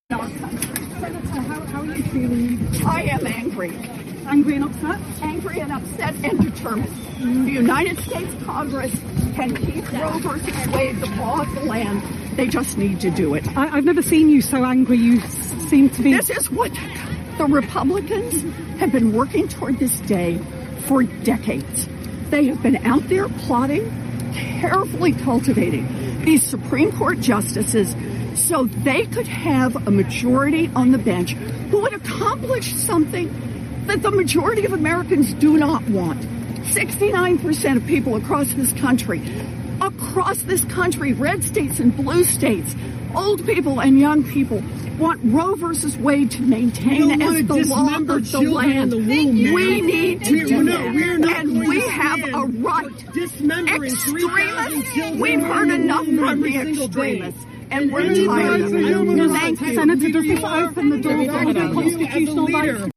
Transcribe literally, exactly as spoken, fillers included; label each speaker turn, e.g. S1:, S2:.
S1: Senator, how, how are you feeling?
S2: I am angry.
S1: Angry and upset?
S2: Angry and upset and determined. Mm. The United States Congress can keep Roe versus Wade the law of the land. They just need to do it.
S1: I, I've never seen you so angry. You seem to be...
S2: This is what the Republicans have been working toward this day for decades. They have been out there plotting, carefully cultivating these Supreme Court justices so they could have a majority on the bench who would accomplish something that the majority of Americans do not want. sixty-nine percent of people across this country, across this country, red states and blue states, old people and young people, want Roe versus Wade to maintain as the law of the land.
S3: The womb,
S2: we need to
S3: we're,
S2: do
S3: no,
S2: that.
S3: We're not
S2: and we have a right. Extremists, we've heard enough from the extremists. And we're tired of it.
S1: Senator, does this open the door for other constitutional rights?